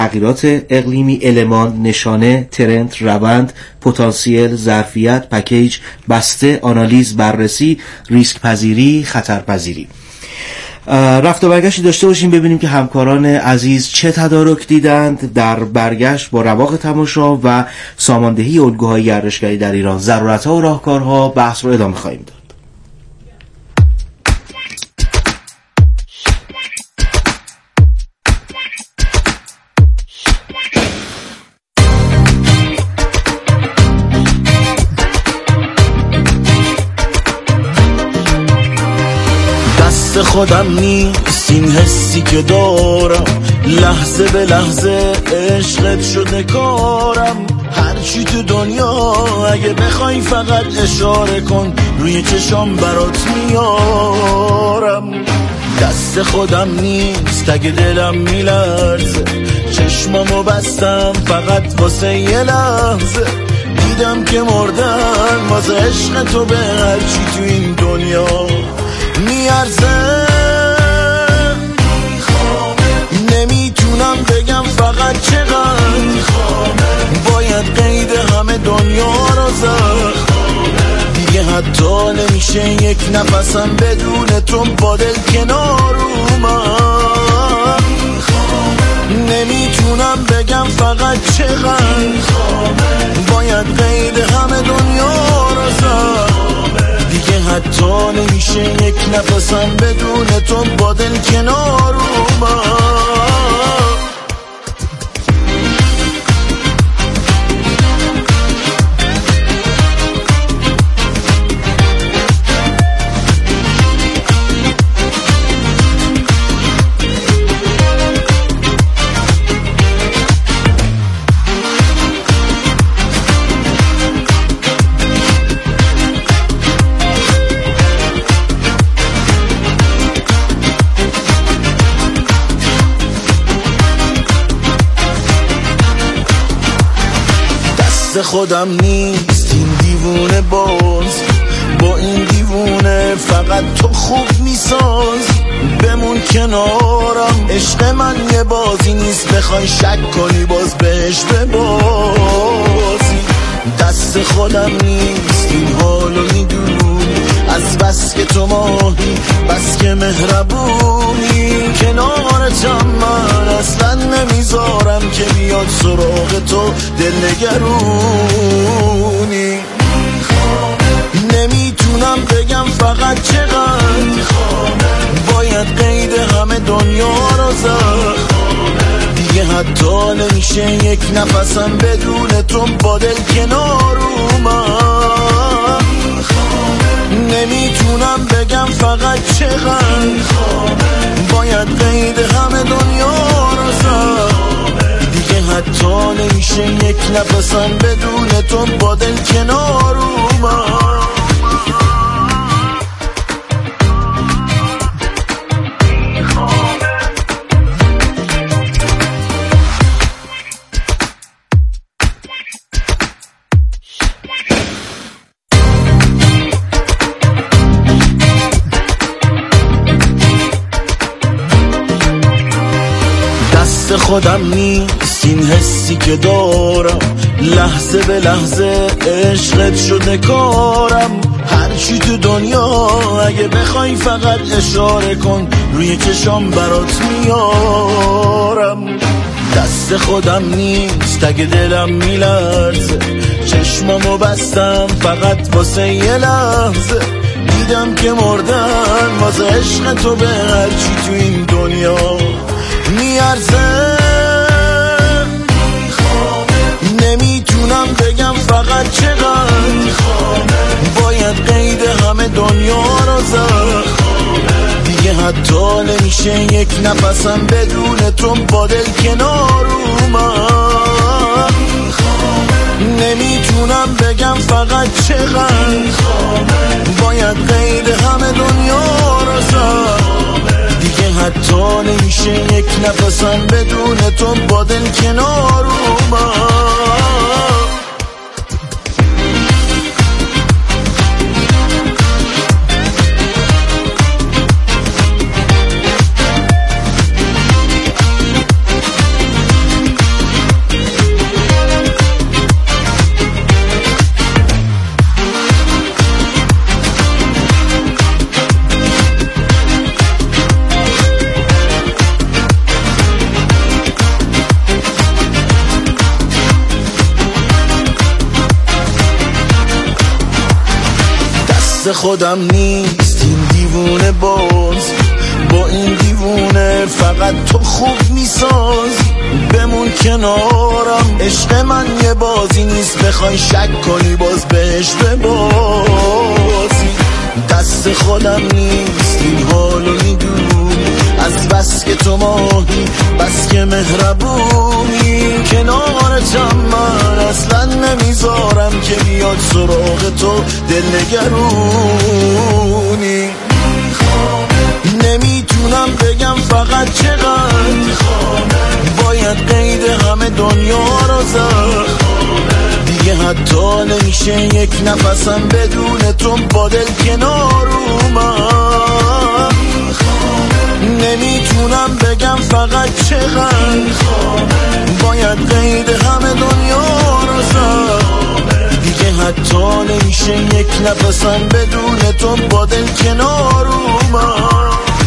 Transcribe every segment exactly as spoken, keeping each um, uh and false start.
تغییرات اقلیمی، المان، نشانه، ترند، روند، پتانسیل، ظرفیت، پکیج، بسته، آنالیز، بررسی، ریسک پذیری، خطر پذیری. رفت و برگشتی داشته باشیم ببینیم که همکاران عزیز چه تدارک دیدند در برگشت با رواق تماشا و ساماندهی الگوهای گردشگری در ایران. ضرورت‌ها و راهکارها، بحث رو ادامه خواهیم داد. خودم نیست این حسی که دارم، لحظه به لحظه عشقت شده کارم. هرچی تو دنیا اگه بخوای فقط اشاره کن، روی چشام برات میارم. دست خودم نیست اگه دلم میلرزه، چشمامو بستم فقط واسه یه لحظه. دیدم که مردن واسه عشق تو به هرچی تو این دنیا میارزه. نمیتونم بگم فقط چقدر باید قید همه دنیا رو زد. دیگه حتی نمیشه یک نفسم بدون تو با دل کنار اومد. نمیتونم بگم فقط چقدر باید قید همه دنیا رو زد. دیگه حتی نمیشه یک نفسم بدون تو با دل کنار اومد. خودم نیست این دیوونه باز، با این دیوونه فقط تو خوب میساز. بمون کنارم، عشق من یه بازی نیست بخوای شک کنی باز بهش ببازی. دست خودم نیست این حالو میدونی، از بس که تو ماهی بس که مهربونی. کنارتم من اصلا نمیذارم که بیاد سراغ تو دلنگرونی. نمیتونم بگم فقط چقدر باید قید همه دنیا رو زد. دیگه حتی نمیشه یک نفسم بدون تو با دل کنار اومد. نمیتونم بگم فقط چقدر باید قید همه دنیا رو زد. دیگه حتی نمیشه یک نفسم بدون تو با دل کنار اومد. خودم نیست این حسی که دارم، لحظه به لحظه عشقت شده کارم. هرچی تو دنیا اگه بخوای فقط اشاره کن، روی چشام برات میارم. دست خودم نیست اگه دلم میلرزه، چشمامو بستم فقط واسه یه لحظه. دیدم که مردن واسه عشق تو به هرچی تو این دنیا میارزه. نمیتونم بگم فقط چقدر باید قید همه دنیا رو زد. دیگه حتی نمیشه یک نفسم بدون تو با دل کنار اومد. نمیتونم بگم فقط چقدر باید قید همه دنیا رو زد. دیگه حتی نمیشه یک نفسم بدون تو با دل کنار اومد. دست خودم نیست این دیوونه باز، با این دیوونه فقط تو خوب میسازی. بمون کنارم عشق من یه بازی نیست، بخوای شک کنی باز بهش ببازی. دست خودم نیست این حالو میدونی، از بس که تو ماهی بس که مهربونی. کنارتم من اصلا نمیذارم که بیاد سراغ تو دلنگرونی. نمیتونم بگم فقط چقدر باید قید همه دنیا رو زد، دیگه حتی نمیشه یک نفسم بدون تو با دل کنار اومد. نمیتونم بگم فقط چقدر باید قید همه دنیا رو زد، دیگه حتی نمیشه یک نفسم بدون تو با دل کنار اومد.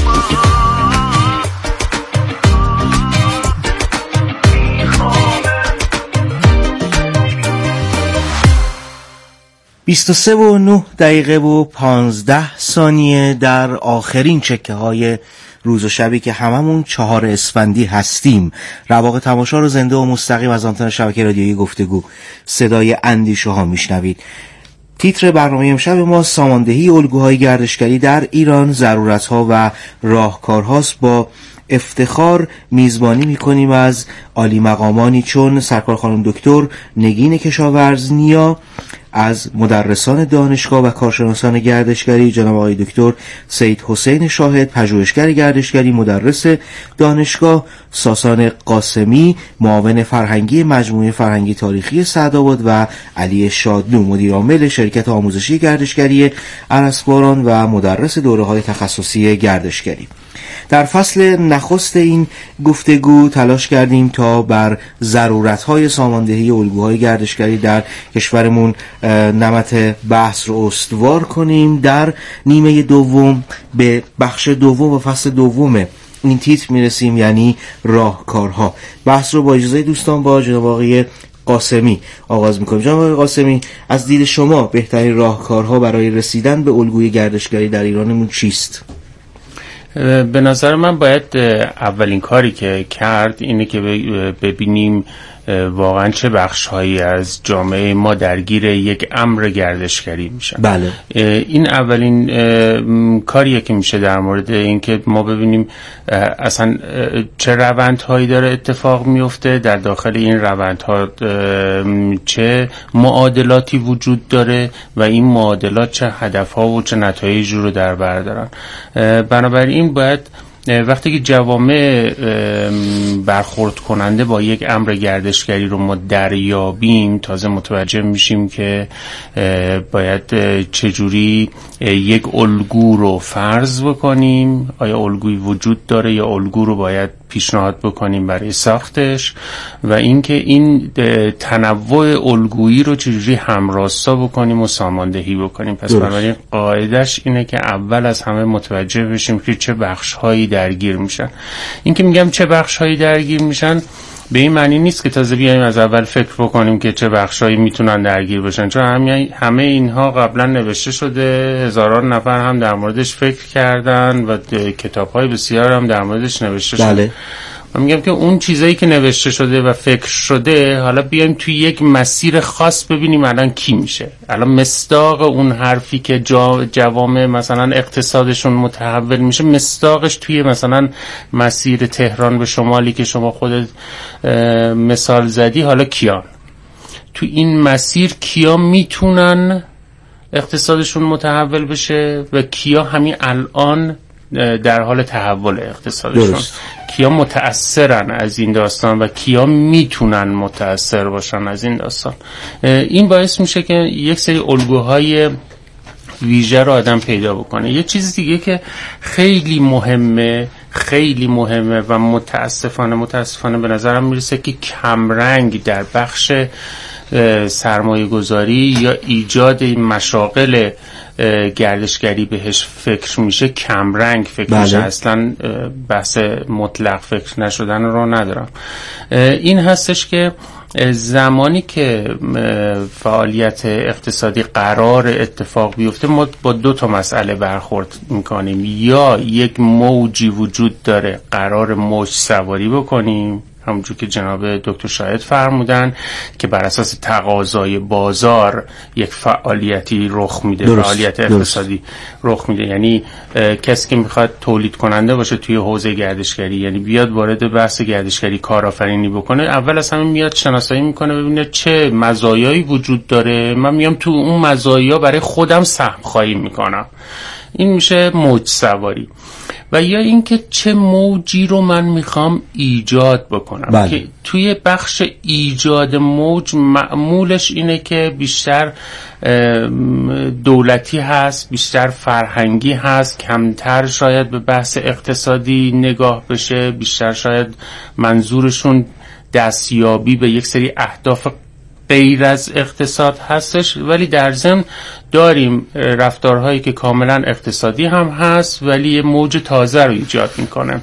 بیست و سه و نه دقیقه و پانزده ثانیه در آخرین چکه های روز و شبی که هممون چهار اسفندی هستیم. رواق تماشا رو زنده و مستقیم از آنتن شبکه رادیویی گفتگو صدای اندیشه ها میشنوید. تیتر برنامه امشب ما ساماندهی الگوهای گردشگری در ایران، ضرورت‌ها و راهکارهاست. با افتخار میزبانی میکنیم از عالی مقامانی چون سرکار خانم دکتر نگین کشاورزنیا، از مدرسان دانشگاه و کارشناسان گردشگری جناب آقای دکتر سید حسین شاهد، پژوهشگر گردشگری، مدرس دانشگاه، ساسان قاسمی، معاون فرهنگی مجموعه فرهنگی تاریخی سعدآباد و علی شادلو، مدیر عامل شرکت آموزشی گردشگری ارسباران و مدرس دوره‌های تخصصی گردشگری. در فصل نخست این گفتگو تلاش کردیم تا بر ضرورت‌های ساماندهی الگوهای گردشگری در کشورمون نمط بحث رو استوار کنیم. در نیمه دوم به بخش دوم و فصل دوم این تیتر میرسیم، یعنی راهکارها. بحث رو با اجازه دوستان با جناب آقای قاسمی آغاز میکنیم. جناب آقای قاسمی، از دید شما بهترین راهکارها برای رسیدن به الگوی گردشگری در ایرانمون چیست؟ به نظر من باید اولین کاری که کرد اینه که ببینیم واقعا چه بخش‌هایی از جامعه ما درگیر یک امر گردشگری میشن. بله. این اولین کاریه که میشه در مورد اینکه ما ببینیم اصلا چه روندهایی داره اتفاق میفته در داخل این روندها، چه معادلاتی وجود داره و این معادلات چه هدفها و چه نتایجی رو در بر دارن. بنابراین باید وقتی که جوامع برخورد کننده با یک امر گردشگری رو ما دریابیم، تازه متوجه میشیم که باید چجوری یک الگو رو فرض بکنیم، آیا الگوی وجود داره یا الگو رو باید پیشنهاد بکنیم برای ساختش، و اینکه این تنوع الگویی رو چجوری همراستا بکنیم و ساماندهی بکنیم. پس بنابراین قاعدش اینه که اول از همه متوجه بشیم که چه بخش‌هایی درگیر میشن. این که میگم چه بخش‌هایی درگیر میشن به این معنی نیست که تازه بیایم از اول فکر بکنیم که چه بخشایی میتونن درگیر بشن، چون همه همه اینها قبلا نوشته شده، هزاران نفر هم در موردش فکر کردن و کتاب‌های بسیار هم در موردش نوشته شده. بله. من میگم که اون چیزایی که نوشته شده و فکر شده، حالا بیایم توی یک مسیر خاص ببینیم الان کی میشه. الان مصداق اون حرفی که جا جوامع مثلا اقتصادشون متحول میشه، مصداقش توی مثلا مسیر تهران به شمالی که شما خودت مثال زدی، حالا کیان تو این مسیر کیا میتونن اقتصادشون متحول بشه و کیا همین الان در حال تحول اقتصادشون درست. کیا متأثرن از این داستان و کیا میتونن متأثر باشن از این داستان. این باعث میشه که یک سری الگوهای ویژه رو آدم پیدا بکنه. یه چیز دیگه که خیلی مهمه خیلی مهمه و متاسفانه متاسفانه به نظرم میرسه که کمرنگ در بخش سرمایه گذاری یا ایجاد این مشاغل گردشگری بهش فکر میشه کمرنگ فکر بله. میشه، اصلا بحث مطلق فکر نشدن رو ندارم. این هستش که زمانی که فعالیت اقتصادی قرار اتفاق بیفته ما با دو تا مسئله برخورد میکنیم، یا یک موجی وجود داره قرار موج سواری بکنیم، همونجور که جناب دکتر شاهد فرمودن که بر اساس تقاضای بازار یک فعالیتی رخ میده، درست، فعالیت اقتصادی درست. رخ میده، یعنی کسی که میخواد تولید کننده باشه توی حوزه گردشگری، یعنی بیاد وارد بحث گردشگری کارآفرینی بکنه، اول از همه میاد شناسایی میکنه ببینه چه مزایایی وجود داره، من میام تو اون مزایا برای خودم سهم خواهی میکنم. این میشه موج سواری. و یا اینکه چه موجی رو من میخوام ایجاد بکنم بله. که توی بخش ایجاد موج معمولش اینه که بیشتر دولتی هست، بیشتر فرهنگی هست، کمتر شاید به بحث اقتصادی نگاه بشه، بیشتر شاید منظورشون دستیابی به یک سری اهداف غیر از اقتصاد هستش، ولی در ضمن داریم رفتارهایی که کاملا اقتصادی هم هست ولی یه موج تازه رو ایجاد میکنه.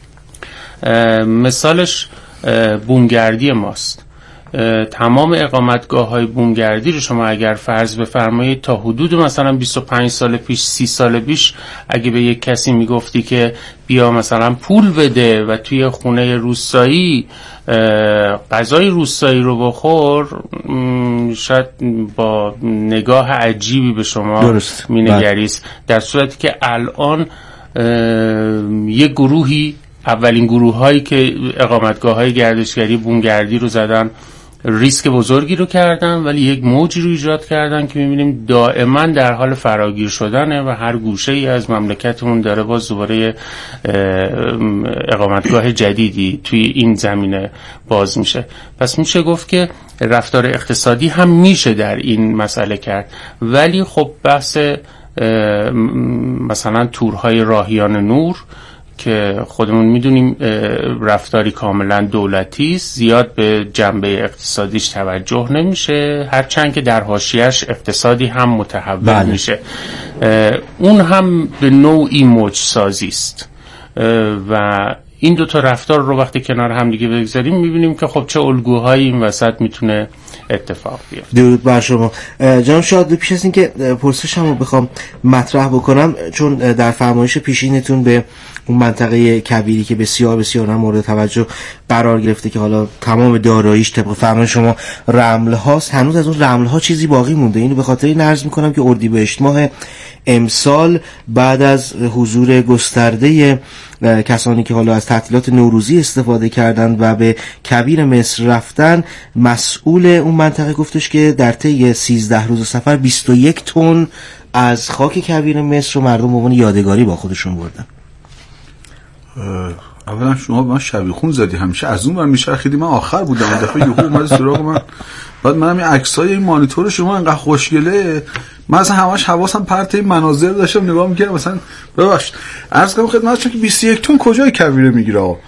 مثالش بومگردی ماست. تمام اقامتگاه های بومگردی رو شما اگر فرض بفرمایید تا حدود مثلا بیست و پنج سال پیش، سی سال پیش اگه به یک کسی میگفتی که بیا مثلا پول بده و توی خونه روستایی غذای روستایی رو بخور، شاید با نگاه عجیبی به شما مینگریست، در صورتی که الان یک گروهی، اولین گروه هایی که اقامتگاه های گردشگری بومگردی رو زدن، ریسک بزرگی رو کردن ولی یک موجی رو ایجاد کردن که میبینیم دائما در حال فراگیر شدنه و هر گوشه ای از مملکتمون داره باز دوباره اقامتگاه جدیدی توی این زمینه باز میشه. پس میشه گفت که رفتار اقتصادی هم میشه در این مسئله کرد، ولی خب بحث مثلا تورهای راهیان نور که خودمون میدونیم رفتاری کاملا دولتی است، زیاد به جنبه اقتصادیش توجه نمیشه، هرچند که در حاشیه‌اش اقتصادی هم متحول بله. میشه. اون هم به نوعی موج سازی است و این دو تا رفتار رو وقتی کنار هم دیگه بگذاریم میبینیم که خب چه الگوهایی این وسط میتونه اتفاق بیفته. درود بر شما جناب شاد. پیش از این که پرسشم رو بخوام مطرح بکنم، چون در فرمایش پیشینتون به اون منطقه کبیری که بسیار بسیار هم مورد توجه قرار گرفته که حالا تمام داراییش طبق فرمان شما رمل هاست، هنوز از اون رمل ها چیزی باقی مونده؟ اینو به خاطر این عرض میکنم که اردیبهشت ماه امسال بعد از حضور گسترده کسانی که حالا از تعطیلات نوروزی استفاده کردند و به کویر مصر رفتن، مسئول اون منطقه گفتش که در طی سیزده روز سفر بیست و یک تن از خاک کویر مصر رو مردم به عنوان یادگاری با خودشون بردن. اولا شما من شبیخون زدی، همیشه از اون ور میچرخیدی، من آخر بودم، این دفعه یهو اومد سراغ من. بعد منم این عکسای این مانیتور شما انقدر خوشگله، من اصلا همش حواسم پرت این مناظر داشتم نگاه میکردم. مثلا ببخشید عرض کنم خدمتتون که بیست و یک تن کجای کویر میگیره؟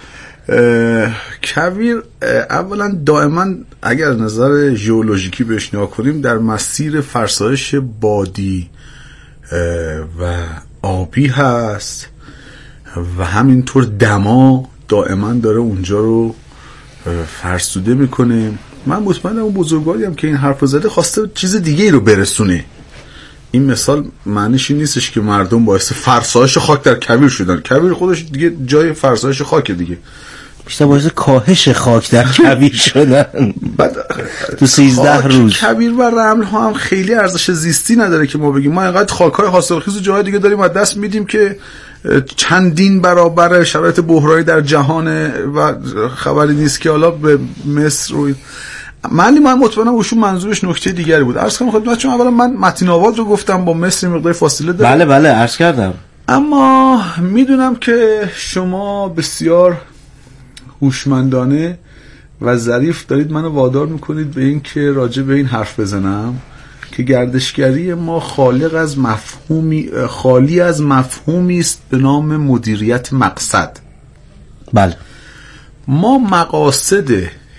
کویر اولا دائما اگر از نظر ژئولوژیکی بهش نگاه کنیم در مسیر فرسایش بادی و آبی هست و همینطور دما دائما داره اونجا رو فرسوده میکنه. من مطمئنم اون بزرگواری هم که این حرف زده خواسته چیز دیگه رو برسونه. این مثال معنیش این نیستش که مردم باعث فرسایش خاک در کویر شدن، کویر خودش دیگه جای فرسایش خاک دیگه، بیشتر باعث کاهش خاک در کویر شدن. بعد تو سیزده روز کویر و رمل ها هم خیلی ارزش زیستی نداره که ما بگیم ما اینقدر خاک‌های حاصلخیز و جای دیگه داریم از دست میدیم که چندین برابر شرایط بحرانی در جهان و خبری نیست که حالا به مصر رو معنی من مطمئنم اوشون منظورش نکته دیگری بود. عرض کنم خدمت شما اولا من متین آواز رو گفتم با مصر مقدار فاصله داره. بله بله عرض کردم، اما میدونم که شما بسیار هوشمندانه و ظریف دارید منو وادار میکنید به این که راجع به این حرف بزنم که گردشگری ما خالق از مفهومی خالی از مفهومی است به نام مدیریت مقصد. بله، ما مقاصد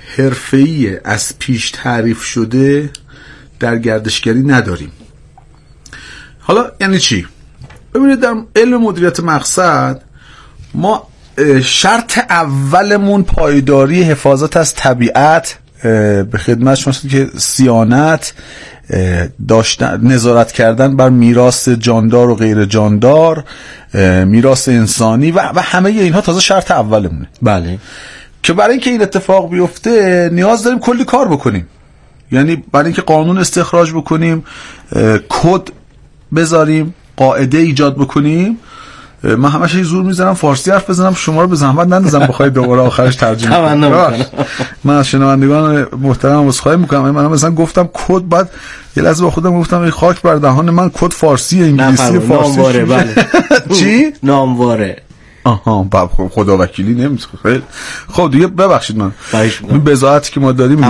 حرفه‌ای از پیش تعریف شده در گردشگری نداریم. حالا یعنی چی؟ ببینید در علم مدیریت مقصد ما شرط اولمون پایداری حفاظت از طبیعت، به خدمت شما که صیانت داشتن، نظارت کردن بر میراث جاندار و غیر جاندار، میراث انسانی و, و همه اینها تازه شرط اولمونه. بله. که برای اینکه این اتفاق بیفته نیاز داریم کلی کار بکنیم. یعنی برای اینکه قانون استخراج بکنیم، کد بذاریم، قاعده ایجاد بکنیم. من همش زور میزنم فارسی حرف بزنم، شما رو به زحمت نندازم بخواید دوباره آخرش ترجمه کنم. من از شنوندگان محترم عذرخواهی میکنم. من مثلا گفتم کد، بعد یه لحظه با خودم گفتم ای خاک بر دهان من، کد فارسی انگلیسی فارسی نامواره. بله. چی؟ نامواره. آها باب خدا وکیلی نمیشه. خب دیگه ببخشید من این بضاعتی که ما داریم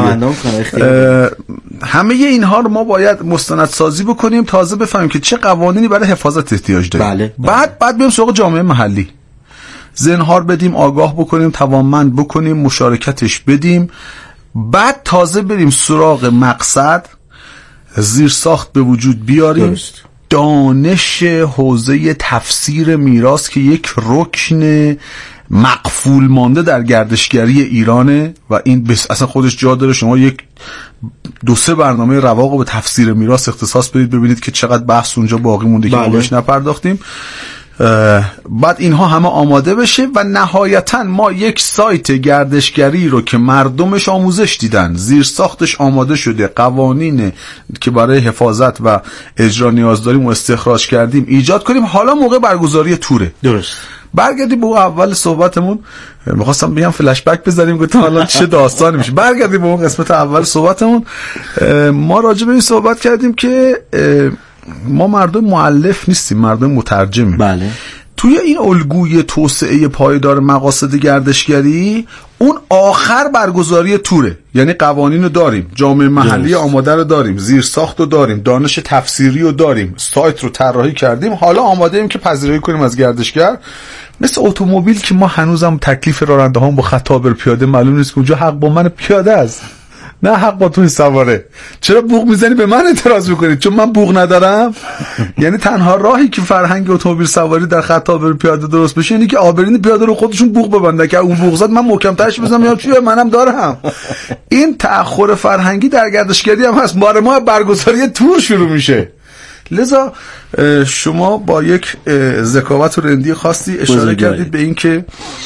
همه اینها رو ما باید مستندسازی بکنیم، تازه بفهمیم که چه قوانینی برای حفاظت احتیاج داریم. بله. بعد بعد بریم سراغ جامعه محلی، زنهار بدیم، آگاه بکنیم، توانمند بکنیم، مشارکتش بدیم، بعد تازه بریم سراغ مقصد، زیرساخت به وجود بیاریم. درست. دانش حوزه تفسیر میراث که یک رکن مقفول مانده در گردشگری ایرانه و این بس اصلا خودش جا داره شما یک دو سه برنامه رواق به تفسیر میراث اختصاص بدید ببینید که چقدر بحث اونجا باقی مونده که ما بهش نپرداختیم. بعد اینها همه آماده بشه و نهایتا ما یک سایت گردشگری رو که مردمش آموزش دیدن، زیر ساختش آماده شده، قوانین که برای حفاظت و اجرا نیاز داریم و استخراج کردیم ایجاد کنیم. حالا موقع برگزاری توره. درست. برگردیم به اول صحبتمون. میخواستم بگم فلش بک بزنیم، گفتم حالا چه داستانی میشه. برگردیم به اون قسمت اول صحبتمون. ما راجع به این صحبت کردیم که ما مردم مؤلف نیستیم، مردم مترجمیم. بله. توی این الگوی توسعه پایدار مقاصد گردشگری اون آخر برگزاری توره، یعنی قوانین رو داریم، جامعه محلی آماده رو داریم، زیرساخت رو داریم، دانش تفسیری رو داریم، سایت رو طراحی کردیم، حالا آماده ایم که پذیرایی کنیم از گردشگر. مثل اتومبیل که ما هنوزم تکلیف راننده هم با خطابر پیاده معلوم نیست که اونجا حق با من پیاده است، نه حق با توی سواره. چرا بوق میزنی به من اعتراض میکنید؟ چون من بوق ندارم؟ یعنی تنها راهی که فرهنگ اتومبیل سواری در خط آبر پیاده درست بشه اینه که آبرین پیاده رو خودشون بوق ببندن که اون بوق زد من محکم ترش بزنم یا چیه منم دارم. این تأخر فرهنگی در گردشگری هم هست. بار ما برگزاری تور شروع میشه. لذا شما با یک ذکاوت و رندی خاصی اشاره کردید به این که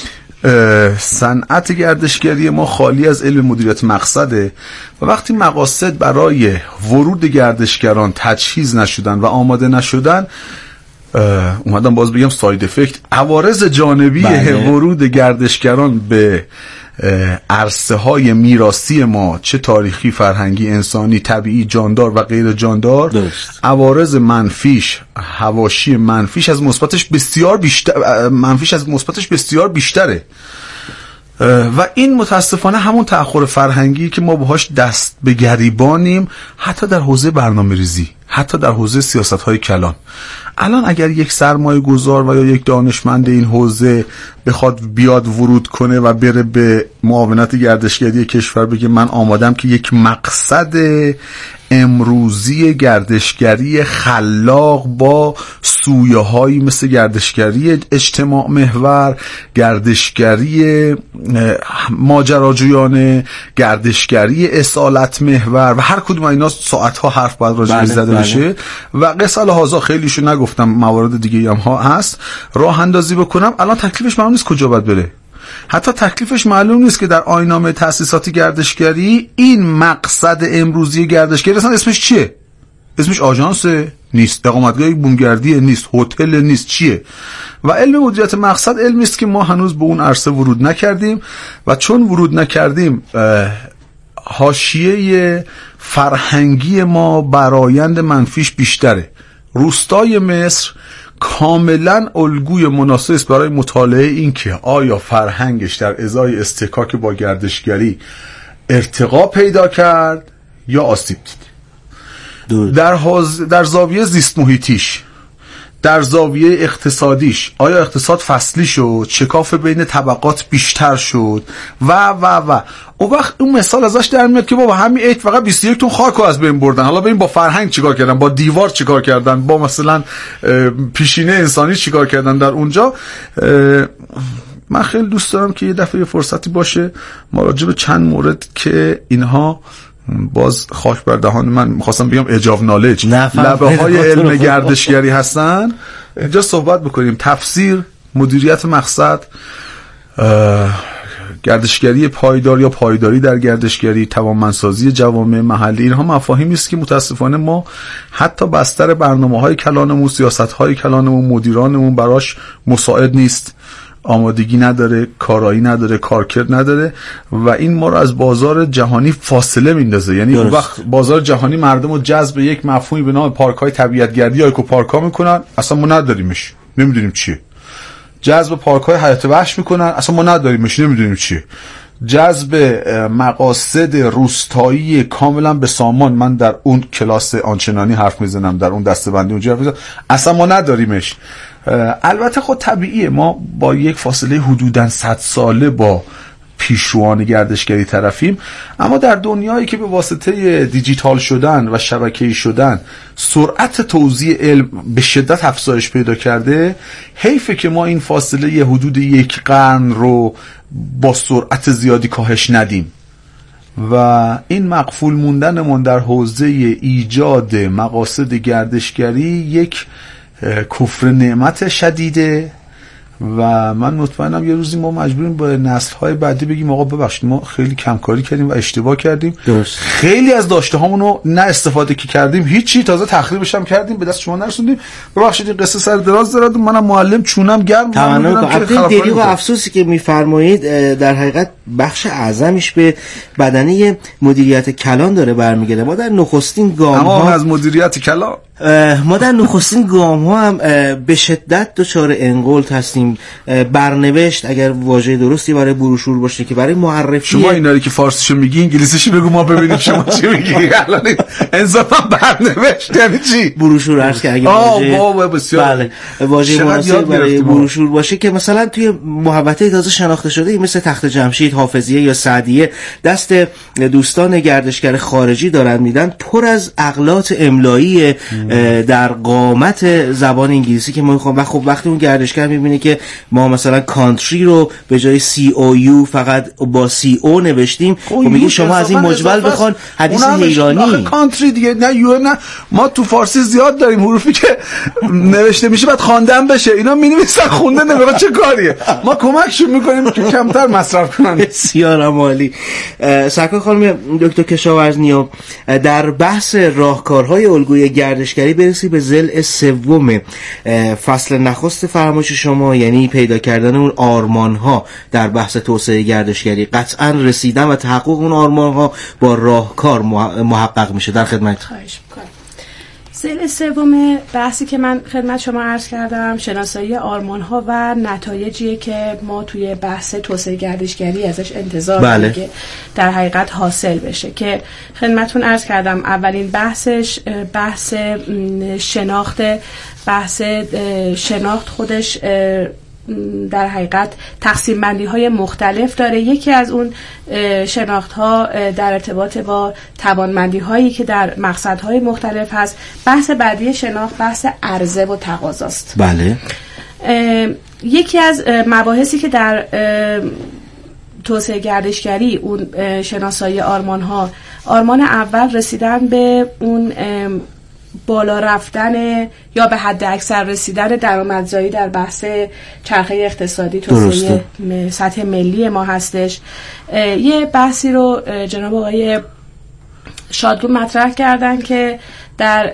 صنعت گردشگری ما خالی از علم مدیریت مقصده و وقتی مقاصد برای ورود گردشگران تجهیز نشدن و آماده نشدن، اومدم باز بگم ساید افکت، عوارض جانبی بله. ورود گردشگران به عرصه های میراثی ما، چه تاریخی، فرهنگی، انسانی، طبیعی، جاندار و غیر جاندار، عوارض منفیش، حواشی منفیش از مثبتش بسیار بیشتر منفیش از مثبتش بسیار بیشتره و این متاسفانه همون تأخر فرهنگی که ما باهاش دست به گریبانیم، حتی در حوزه برنامه‌ریزی، حتی در حوزه سیاست‌های کلان. الان اگر یک سرمایه گذار و یا یک دانشمند این حوزه بخواد بیاد ورود کنه و بره به معاونت گردشگری کشور بگه من آمادم که یک مقصد امروزی گردشگری خلاق با سویه هایی مثل گردشگری اجتماع محور، گردشگری ماجراجویانه، گردشگری اصالت محور و هر کدوم اینا ساعت ها حرف باید راجع بهش زده بشه و قصه لحاظا خیلیشو نگفتم، موارد دیگه هم ها هست، راه اندازی بکنم. الان تکلیفش معلوم نیست کجا باید بره، حتی تکلیفش معلوم نیست که در آیین‌نامه تأسیساتی گردشگری این مقصد امروزی گردشگری اصلا اسمش چیه؟ اسمش آژانس نیست، اقامتگاه بومگردی نیست، هتل نیست، چیه؟ و علم مدیریت مقصد علمی است که ما هنوز به اون عرصه ورود نکردیم و چون ورود نکردیم حاشیه فرهنگی ما برآیند منفیش بیشتره. روستای مصر کاملا الگوی مناسبی است برای مطالعه این که آیا فرهنگش در ازای استحکاک با گردشگری ارتقا پیدا کرد یا آسیب دید. در, حوز... در زاویه زیست محیطیش، در زاویه اقتصادیش آیا اقتصاد فصلی شد، شکاف بین طبقات بیشتر شد و و و اون وقت اون مثال ازش در میاد که بابا همین ایت فقط بیست و یک تون خاک رو از بین بردن، حالا ببین با فرهنگ چیکار کردن، با دیوار چیکار کردن، با مثلا پیشینه انسانی چیکار کردن در اونجا. من خیلی دوست دارم که یه دفعه یه فرصتی باشه ما راجع به چند مورد که اینها باز خاک بر دهان من میخواستم بگم اجاو نالج لبه های علم گردشگری هستن اینجا صحبت بکنیم. تفسیر، مدیریت مقصد، گردشگری پایدار یا پایداری در گردشگری، توانمندسازی جوامع محلی، اینها مفاهیمی است که متاسفانه ما حتی بستر برنامه‌های کلانمون، سیاست‌های کلانمون، مدیرانمون براش مساعد نیست، آمادگی نداره، کارایی نداره، کارکرد نداره و این ما رو از بازار جهانی فاصله میندازه. یعنی اون وقت بازار جهانی مردم رو جذب یک مفهومی به نام پارک‌های طبیعت‌گردی یا اکوپارک‌ها میکنن، اصلا ما نداریمش، نمیدونیم چیه. جذب پارک‌های حیات وحش میکنن، اصلا ما نداریمش، نمیدونیم چیه. جذب مقاصد روستایی کاملا به سامان، من در اون کلاس آنچنانی حرف میزنم، در اون دسته‌بندی اونجا حرف میزنم، اصلا ما نداریمش. البته خود طبیعیه ما با یک فاصله حدوداً صد ساله با پیشروان گردشگری طرفیم، اما در دنیایی که به واسطه دیجیتال شدن و شبکه‌ای شدن سرعت توزیع علم به شدت افزایش پیدا کرده، حیفه که ما این فاصله یه حدود یک قرن رو با سرعت زیادی کاهش ندیم و این مقفول موندنمون در حوزه ایجاد مقاصد گردشگری یک کفر نعمت شدیده و من مطمئنم یه روزی ما مجبوریم با نسل‌های بعدی بگیم آقا ببخشید ما خیلی کمکاری کردیم و اشتباه کردیم، درست. خیلی از داشته هامون رو نه استفاده که کردیم هیچی، تازه تخریبش هم کردیم، به دست شما نرسوندیم، ببخشید این قصه سر دراز دارد، منم معلم چونم گرم تمنا کنم. دریغ و افسوسی که میفرمایید در حقیقت بخش اعظمش به بدنه مدیریت کلان داره برمیگرده. ما در نخستین گام ها از مدیریت کلان ما در نخستین گام ها هم به شدت دچار انقلت هستیم. برنوشت اگر واژه درستی برای بروشور باشه که برای معرفی، شما اینایی که فارسیشو میگی انگلیسیشو بگو ما ببینیم شما چی میگی. الان انصافا برنوشت یعنی چی؟ بروشور عرض که اگه واژه بسیار بله واژه مناسب برای بروشور باشه که مثلا توی محوطه تازه شناخته شده مثل تخت جمشید، حافظیه یا سعدیه دست دوستان گردشگر خارجی دارن میدن، پر از اغلاط املایی در قامت زبان انگلیسی که ما میخوام. و خب وقتی اون گردشگر میبینه که ما مثلا کانتری رو به جای سی او یو فقط با سی او نوشتیم، خب میگه شما از این مجمل بخوان حدیث حیرانی. کانتری دیگه نه یو نه، ما تو فارسی زیاد داریم حروفی که نوشته میشه بعد خواندن بشه، اینا مینویسن خونده نمیشه، چه کاریه؟ ما کمکشون میکنیم که کمتر مصرف کنن. بسیار عالی. سرکار خانم دکتر کشاورزنیا، در بحث راهکارهای الگوی گردشگری برسی به ضلع سوم فصل نخست فرمایش شما، یعنی پیدا کردن اون آرمان ها در بحث توسعه گردشگری. قطعا رسیدن و تحقق اون آرمان ها با راهکار محقق میشه. در خدمت. خواهش میکنم. ضلع سوم بحثی که من خدمت شما عرض کردم شناسایی آرمان ها و نتایجیه که ما توی بحث توسعه گردشگری ازش انتظار داریم که در حقیقت حاصل بشه، که خدمتتون عرض کردم اولین بحثش بحث شناخت بحث شناخت خودش در حقیقت تقسیم بندی های مختلف داره. یکی از اون شناخت ها در ارتباط با توانمندی هایی که در مقصد های مختلف هست. بحث بعدی شناخت بحث عرضه و تقاضاست. بله. یکی از مباحثی که در توسعه گردشگری اون شناسایی آرمان ها، آرمان اول رسیدن به اون بالا رفتن یا به حد اکثر رسیدن درآمدزایی در بحث چرخه اقتصادی توسعه سطح ملی ما هستش. یه بحثی رو جناب آقای شادرو مطرح کردن که در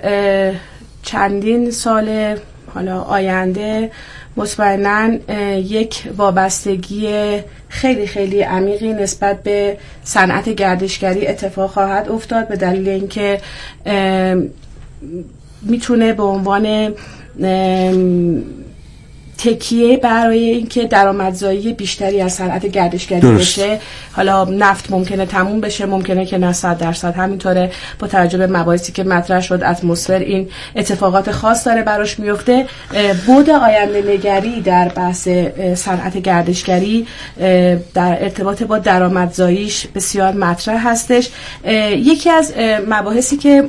چندین سال حالا آینده مطمئناً یک وابستگی خیلی خیلی عمیقی نسبت به صنعت گردشگری اتفاق خواهد افتاد، به دلیل اینکه میتونه به عنوان تکیه برای اینکه درآمدزایی بیشتری از صنعت گردشگری بشه. حالا نفت ممکنه تموم بشه، ممکنه که نه صد درصد همینطوره. با توجه به مباحثی که مطرح شد، اتمسفر این اتفاقات خاص داره براش میفته. بعد آینده نگری در بحث صنعت گردشگری در ارتباط با درآمدزاییش بسیار مطرح هستش. یکی از مباحثی که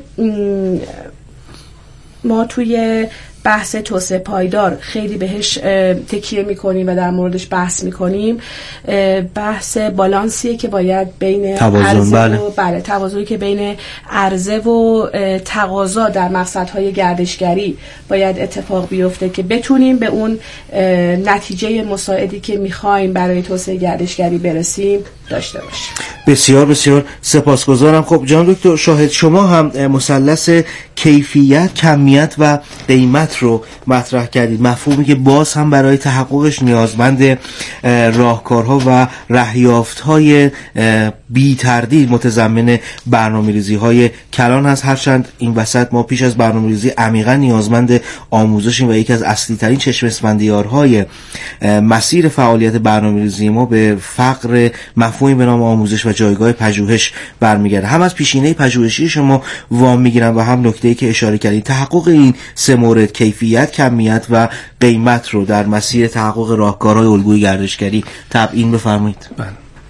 ما توی بحث توسعه پایدار خیلی بهش تکیه میکنیم و در موردش بحث میکنیم، بحث بالانسیه که باید بین توازن، بله. و بله توازنی که بین عرضه و تقاضا در مقصدهای گردشگری باید اتفاق بیفته که بتونیم به اون نتیجه مساعدی که میخوایم برای توسعه گردشگری برسیم داشته باشیم. بسیار بسیار سپاسگزارم. خب جان دکتر شاهد، شما هم مثلث کیفیت، کمیت و قیمت رو مطرح کردید، مفهومی که باز هم برای تحققش نیازمند راهکارها و رهیافت‌های بی تردید متضمن برنامه‌ریزی‌های کلان هست. هرچند این وسط ما پیش از برنامه‌ریزی عمیقا نیازمند آموزشیم و یکی از اصلی ترین چشم اسفندیارهای مسیر فعالیت برنامه‌ریزی ما به فقر مفهومی به نام آموزش و جایگاه پژوهش برمیگرده. هم از پیشینه پژوهشی شما وام میگیرم و هم نکته‌ای که اشاره کردید، تحقق این سه مورد کیفیت، کمیت و قیمت رو در مسیر تحقق راهکارهای الگوی گردشگری تبیین بفرمایید. بله.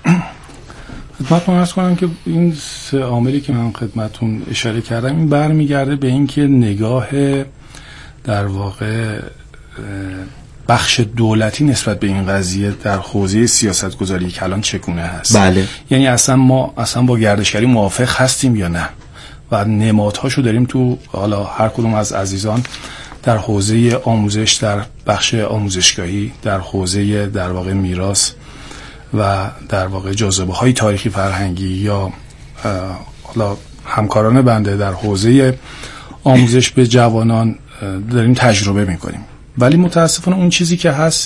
خدمتتون عرض کنم که این سه عاملی که من خدمتتون اشاره کردم این برمیگرده به اینکه نگاه در واقع بخش دولتی نسبت به این قضیه در حوزه سیاست گذاری کلان چگونه هست. بله. یعنی اصلا ما اصلا با گردشگری موافق هستیم یا نه و نمادهاشو داریم تو حالا هر کدوم از عزیزان در حوزه آموزش، در بخش آموزشگاهی، در حوزه در واقع میراث و در واقع جاذبه های تاریخی فرهنگی یا حالا همکاران بنده در حوزه آموزش به جوانان داریم تجربه میکنیم. ولی متاسفانه اون چیزی که هست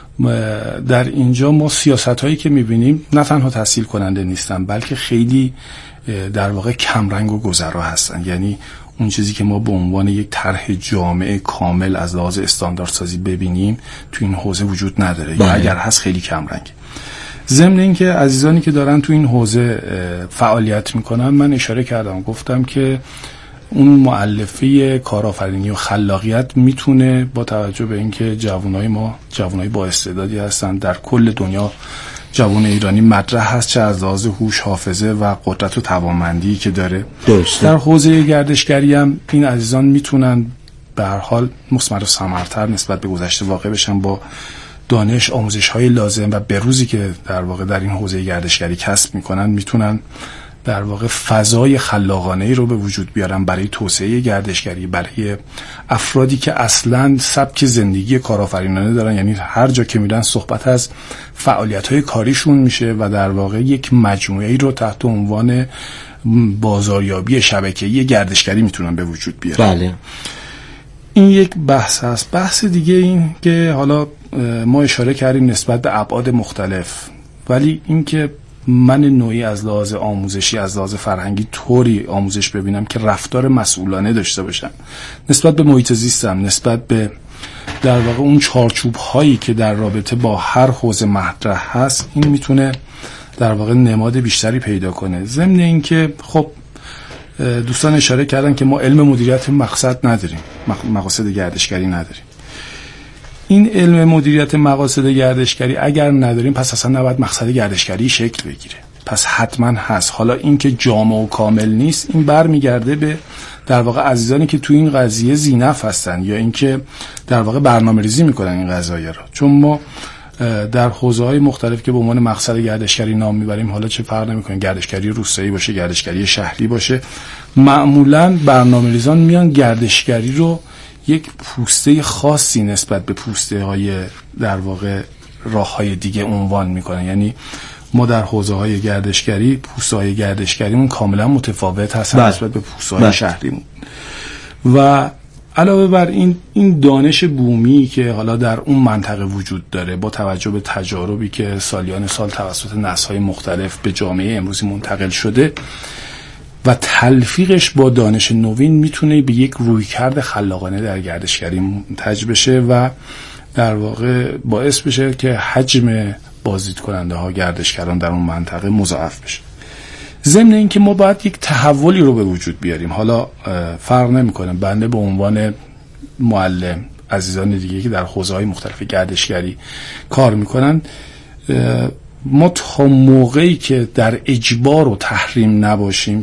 در اینجا ما سیاست هایی که میبینیم نه تنها تسهیل کننده نیستن بلکه خیلی در واقع کمرنگ و گذرا هستن. یعنی اون چیزی که ما به عنوان یک طرح جامع کامل از لحاظ استانداردسازی ببینیم تو این حوزه وجود نداره. یا اگر هست خیلی کمرنگ. ضمن این که عزیزانی که دارن تو این حوزه فعالیت میکنن، من اشاره کردم گفتم که اون مؤلفه کارآفرینی و خلاقیت میتونه با توجه به اینکه جوانای ما جوانای با استعدادی هستن، در کل دنیا جوان ایرانی مطرح هست، چه از لحاظ هوش، حافظه و قدرت و توانمندی که داره. درسته. در حوزه گردشگری هم این عزیزان میتونن به هر حال مثمر و ثمرتر نسبت به گذشته واقع بشن با دانش، آموزش های لازم و بروزی که در واقع در این حوزه گردشگری کسب میکنن، میتونن در واقع فضای خلاقانه‌ای رو به وجود بیارن برای توسعه گردشگری، برای افرادی که اصلاً سبک زندگی کارآفرینانه دارن. یعنی هر جا که میرن صحبت از فعالیت‌های کاریشون میشه و در واقع یک مجموعه‌ای رو تحت عنوان بازاریابی شبکه‌ای گردشگری میتونن به وجود بیارن. بله. این یک بحث هست. بحث دیگه این که حالا ما اشاره کردیم نسبت به ابعاد مختلف، ولی این که من نوعی از لحاظ آموزشی، از لحاظ فرهنگی طوری آموزش ببینم که رفتار مسئولانه داشته باشم نسبت به محیط زیستم، نسبت به در واقع اون چارچوب هایی که در رابطه با هر حوزه مطرح هست، این میتونه در واقع نماد بیشتری پیدا کنه. ضمن این که خب دوستان اشاره کردن که ما علم مدیریت مقصد نداریم، مقاصد گردشگری نداریم. این علم مدیریت مقاصد گردشگری اگر نداریم پس اصلا نباید مقصد گردشگری شکل بگیره. پس حتما هست. حالا این که جامع و کامل نیست، این برمیگرده به در واقع عزیزانی که تو این قضیه ذی‌نفع هستن یا اینکه در واقع برنامه‌ریزی میکنن این قضایا رو. چون ما در حوزه‌های مختلف که به عنوان مقصد گردشگری نام میبریم، حالا چه فرق نمیکنه گردشگری روستایی باشه، گردشگری شهری باشه، معمولاً برنامه‌ریزان میان گردشگری رو یک پوسته خاصی نسبت به پوسته های در واقع راه های دیگه عنوان میکنن. یعنی ما در حوزه های گردشگری پوسته های گردشگریمون کاملا متفاوت هستن نسبت به پوسته های شهریمون. و علاوه بر این این دانش بومی که حالا در اون منطقه وجود داره، با توجه به تجاربی که سالیان سال توسط نسل‌های مختلف به جامعه امروزی منتقل شده و تلفیقش با دانش نوین، میتونه به یک رویکرد خلاقانه در گردشگری منتج بشه و در واقع باعث بشه که حجم بازدید کننده ها، گردشگران در اون منطقه مضاعف بشه. ضمن اینکه ما باید یک تحولی رو به وجود بیاریم. حالا فرق نمیکنه بنده به عنوان معلم، عزیزان دیگه که در حوزه‌های مختلف گردشگری کار میکنن، ما تا موقعی که در اجبار و تحریم نباشیم